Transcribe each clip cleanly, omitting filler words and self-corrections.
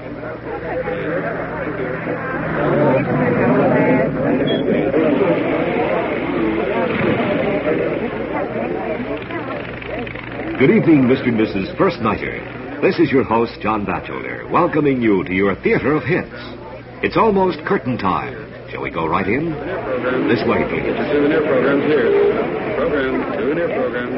Good evening, Mr. and Mrs. First Nighter. This is your host, John Batchelder, welcoming you to your theater of hits. It's almost curtain time. Shall we go right in? This way, please. Souvenir programs here. Souvenir program.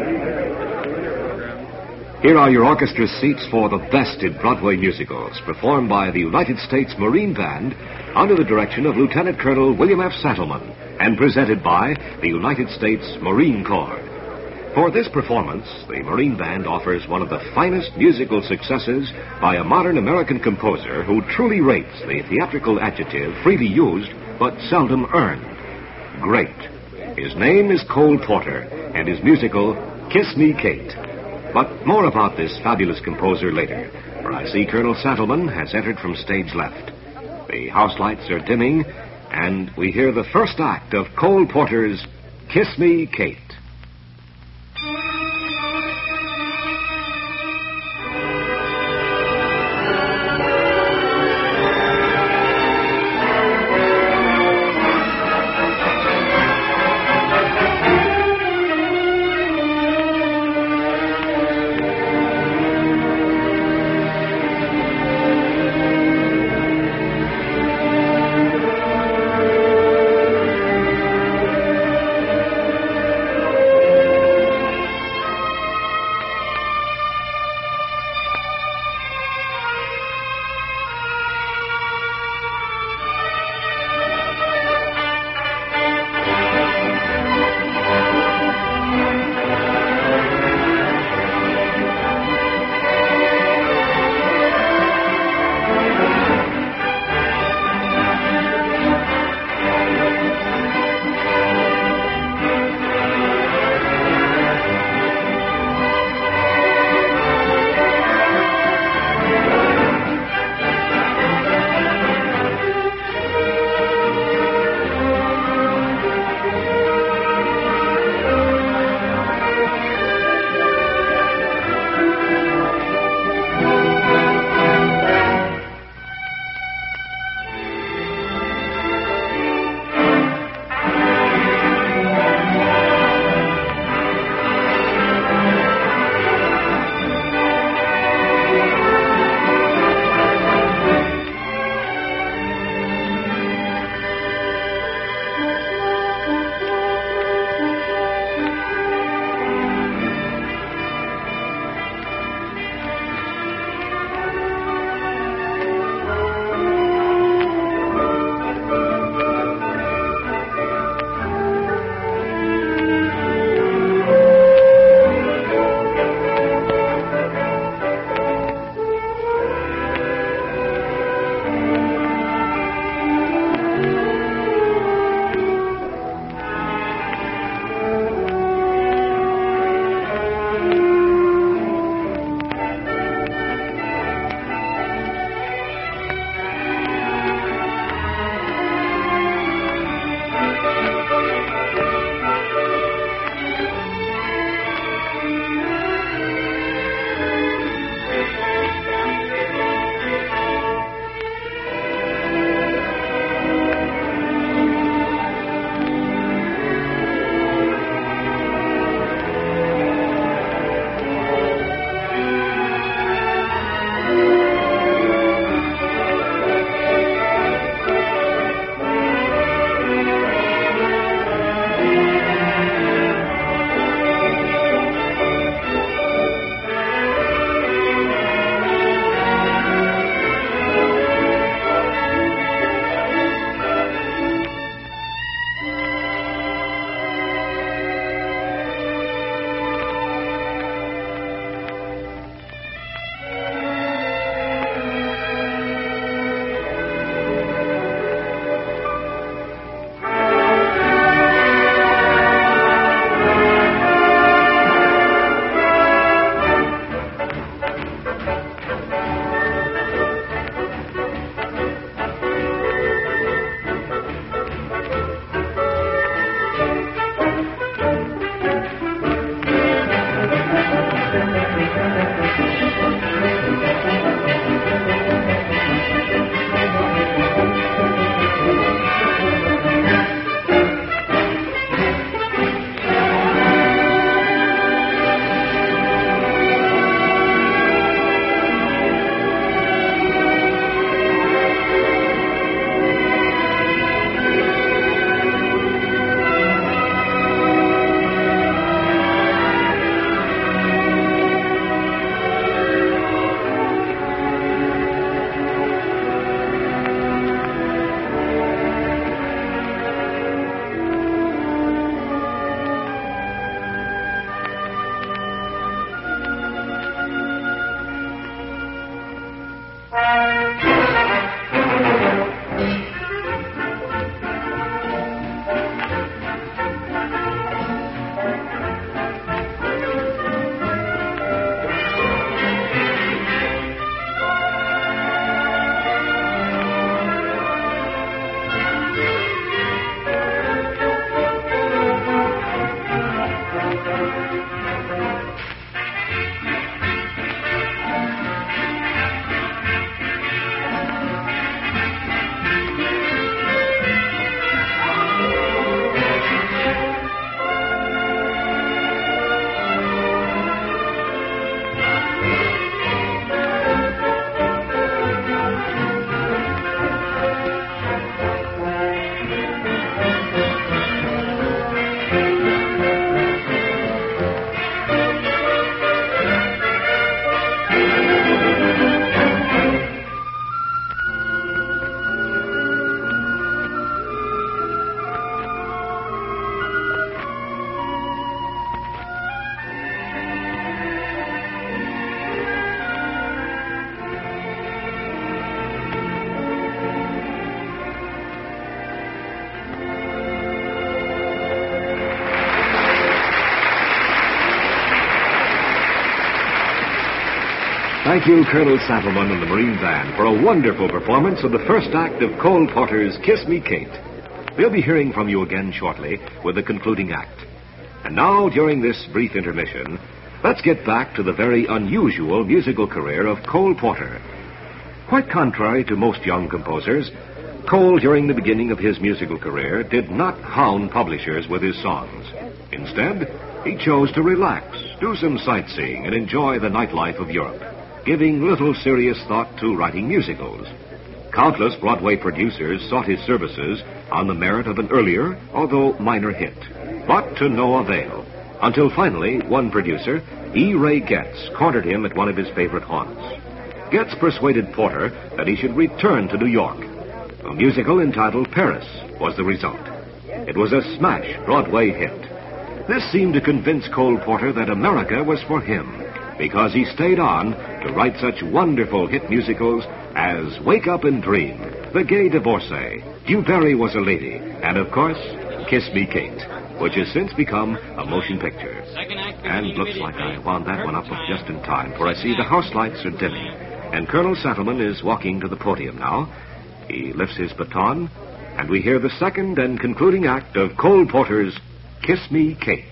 Here are your orchestra seats for the best in Broadway musicals, performed by the United States Marine Band under the direction of Lieutenant Colonel William F. Sattleman, and presented by the United States Marine Corps. For this performance, the Marine Band offers one of the finest musical successes by a modern American composer who truly rates the theatrical adjective freely used but seldom earned. Great. His name is Cole Porter, and his musical, Kiss Me, Kate. But more about this fabulous composer later, for I see Colonel Sattleman has entered from stage left. The house lights are dimming, and we hear the first act of Cole Porter's Kiss Me, Kate. Thank you, Colonel Sattleman and the Marine Band, for a wonderful performance of the first act of Cole Porter's Kiss Me, Kate. We'll be hearing from you again shortly with the concluding act. And now, during this brief intermission, let's get back to the very unusual musical career of Cole Porter. Quite contrary to most young composers, Cole, during the beginning of his musical career, did not hound publishers with his songs. Instead, he chose to relax, do some sightseeing, and enjoy the nightlife of Europe, giving little serious thought to writing musicals. Countless Broadway producers sought his services on the merit of an earlier, although minor hit, but to no avail, until finally one producer, E. Ray Getz, cornered him at one of his favorite haunts. Getz persuaded Porter that he should return to New York. A musical entitled Paris was the result. It was a smash Broadway hit. This seemed to convince Cole Porter that America was for him, because he stayed on to write such wonderful hit musicals as Wake Up and Dream, The Gay Divorcee, Du Barry Was a Lady, and, of course, Kiss Me, Kate, which has since become a motion picture. And looks like I wound that one up just in time, for I see the house lights are dimming, and Colonel Sattleman is walking to the podium now. He lifts his baton, and we hear the second and concluding act of Cole Porter's Kiss Me, Kate.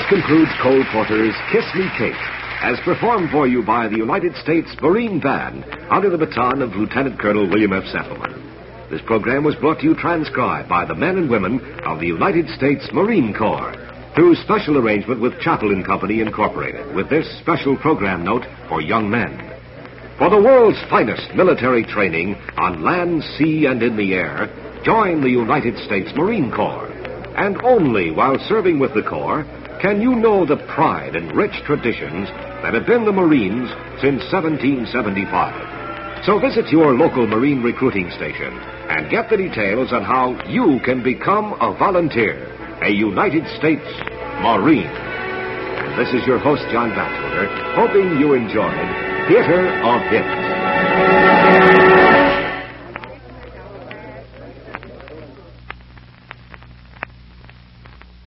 concludes Cole Porter's Kiss Me Kate, as performed for you by the United States Marine Band under the baton of Lieutenant Colonel William F. Settleman. This program was brought to you transcribed by the men and women of the United States Marine Corps through special arrangement with Chaplin Company Incorporated, with this special program note for young men. For the world's finest military training on land, sea, and in the air, join the United States Marine Corps. And only while serving with the Corps can you know the pride and rich traditions that have been the Marines since 1775. So visit your local Marine recruiting station and get the details on how you can become a volunteer, a United States Marine. And this is your host, John Batchelder, hoping you enjoyed Theater of Hits.